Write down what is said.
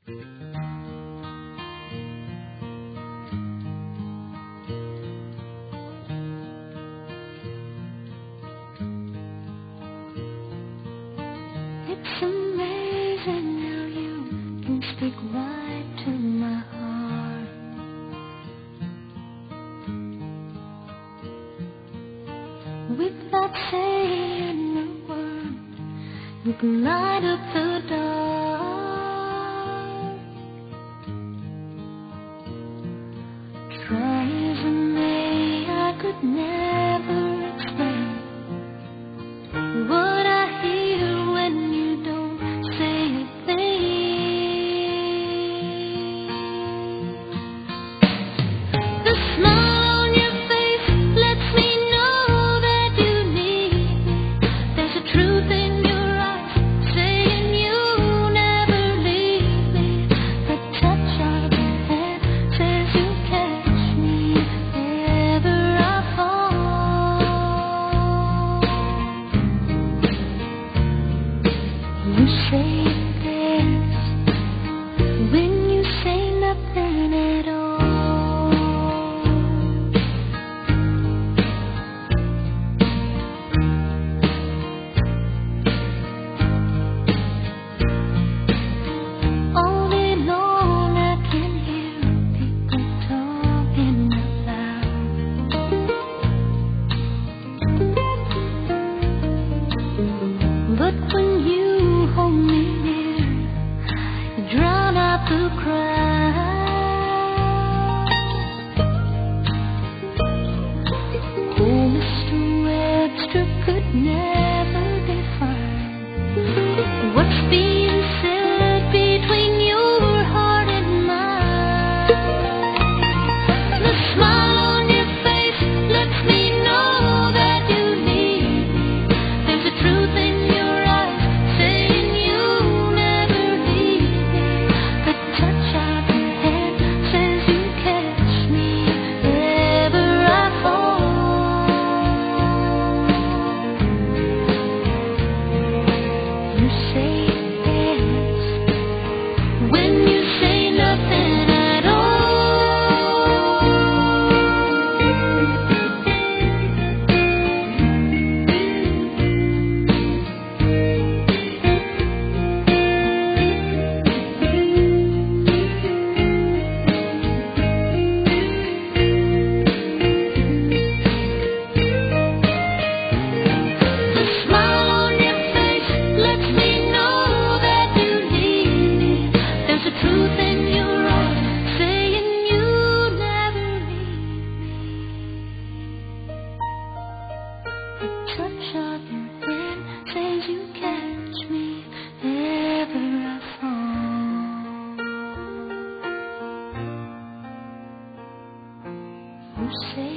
It's amazing how you can speak right to my heart. Without saying a word, you can light up the dark. Try as I may, I could never explain what I hear when you don't say a thing. The smile on your face lets me know that you need me. There's a truth in your eyes saying you never leave me. The touch of your hand says you catch me if ever I fall. You say this when you say nothing at all. All day long I can hear people talking out loud. But when you hold me near, you drown out the crowd. Oh, Mr. Webster could never define what's being said between your heart and mine. The smile on your face lets me know that you need me. There's a truth in your eyes saying you never leave me. The touch of your hand says you catch me if ever I fall. You say yes when you say nothing at all. The smile on your face lets me know that you need me. There's a truth in your eyes saying you never leave me. The touch of your hand says you catch me if ever I fall. You say